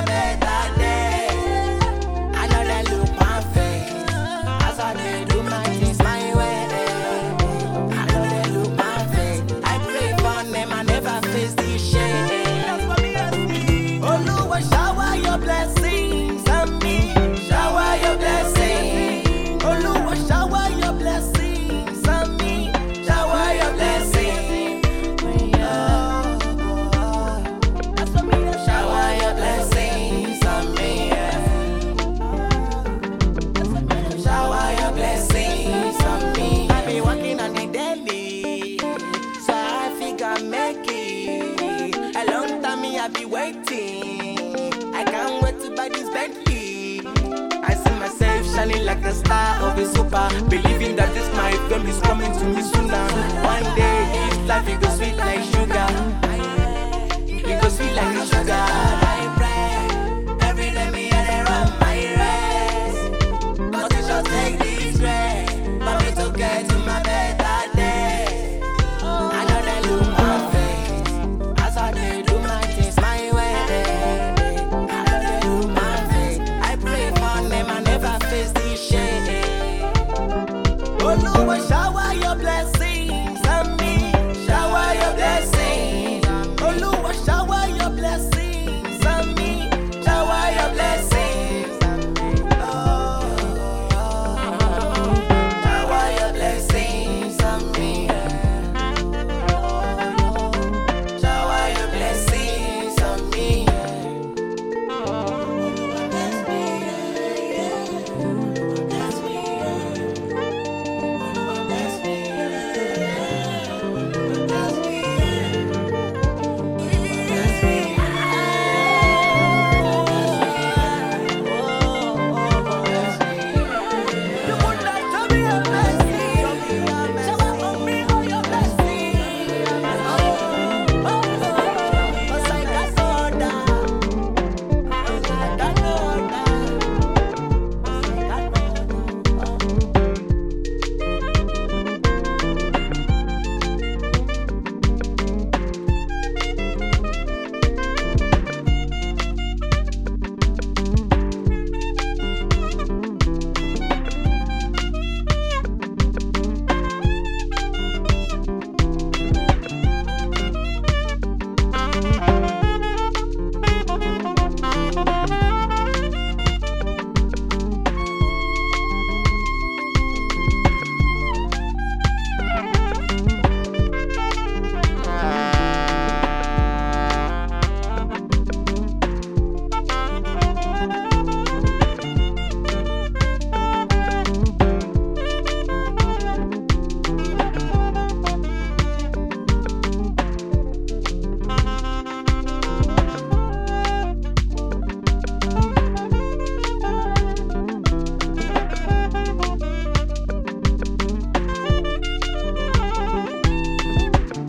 better day. I know they look my face as I dey do my things my way. I know they look my face. I pray for them, I never face this shit. Oluwa, shower your blessings on me. Shower your blessings. Oluwa, shower your blessings on me. Shower your blessings. Shower your blessings on me. Shower your blessings on me. I be working on the daily, so I figure make it. A long time me I be waiting. I can't wait to buy this Bentley. I see myself shining like a star of a super, believing that this my fame is coming to me sooner. One day this life it go sweet like sugar. It go sweet like sugar.